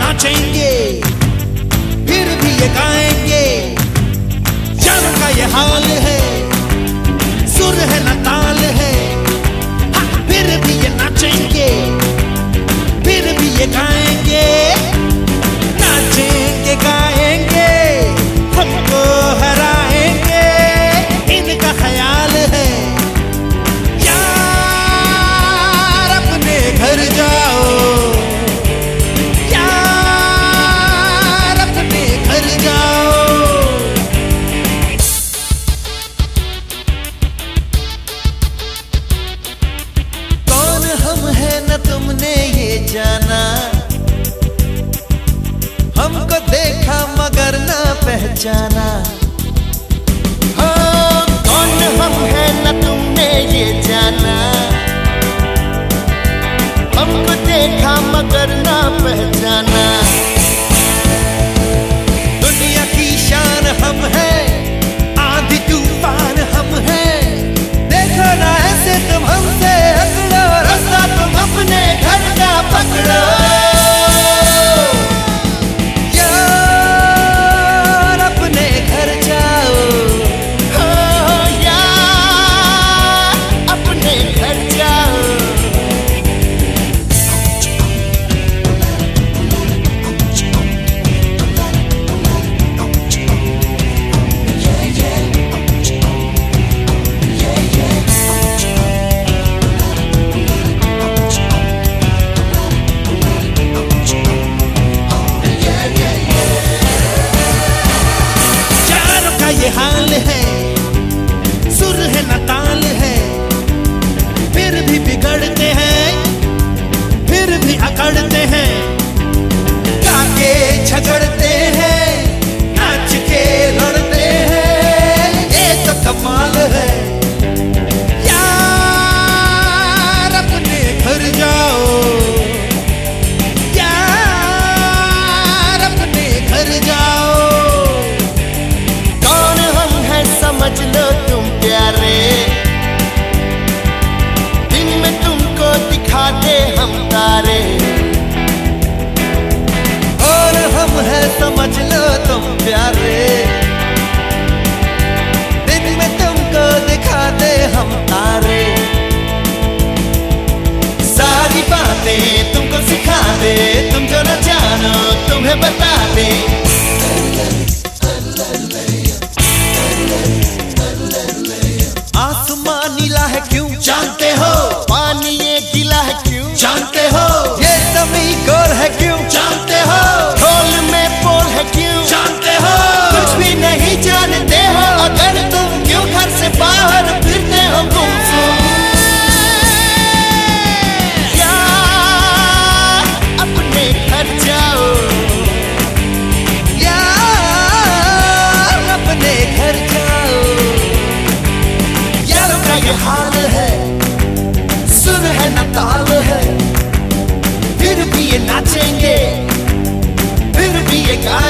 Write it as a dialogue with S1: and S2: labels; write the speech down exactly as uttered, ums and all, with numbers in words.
S1: नाचेंगे, फिर भी ये गाएंगे। यारों का ये हाल है, सुर है न ताल है, फिर भी ये नाचेंगे, फिर भी ये गाएंगे। नाचेंगे गाएंगे, हमको हराएंगे, इनका ख्याल है। यार अपने घर जाओ, यार अपने घर जाओ। कौन हम है न तुमने ये जाना, हमको देखा मगर न पहचाना।
S2: हाँ, कौन हम है न तुमने ये जाना, हमको देखा मगर न पहचाना।
S1: दुनिया की शान हम है, आंधी तूफान हम है। देखो ना ऐसे तुम हमसे अकड़ो, रास्ता तुम अपने घर का पकड़ो। यार अपने घर जाओ,
S2: हाँ, यार अपने घर जाओ।
S1: यारों का ये हाल है, सुर है न ताल है, फिर भी बिगड़ते हैं, फिर भी अकड़ते हैं। गाके झगड़ते हैं, नाच के लड़ते हैं, ये तो कमाल है। यार अपने घर जाओ, यार अपने घर जाओ।
S2: कौन हम है समझ लो तुम प्यारे, दिन में तुमको दिखाते हम तारे।
S1: और हम है समझ लो तुम प्यारे, दिन में तुमको दिखाते हम तारे।
S2: सारी बातें तुमको सिखा दे, तुम जो न जानो तुम्हें बता दे।
S1: आसमां नीला है क्यों
S2: जानते हो, पानी ये गीला है क्यों जानते हो,
S1: ये जमीन गोल है क्यों
S2: जानते हो, ढोल में पोल है क्यों जानते हो। कुछ भी नहीं जानते हो अगर तुम क्यों घर से बाहर फिरते हो गुमसुम। यार अपने घर जाओ,
S1: यार अपने घर जाओ।
S2: यारों का ये हाल है, सुर है न ताल है, फिर भी ये नाचेंगे, फिर भी ये गाएंगे।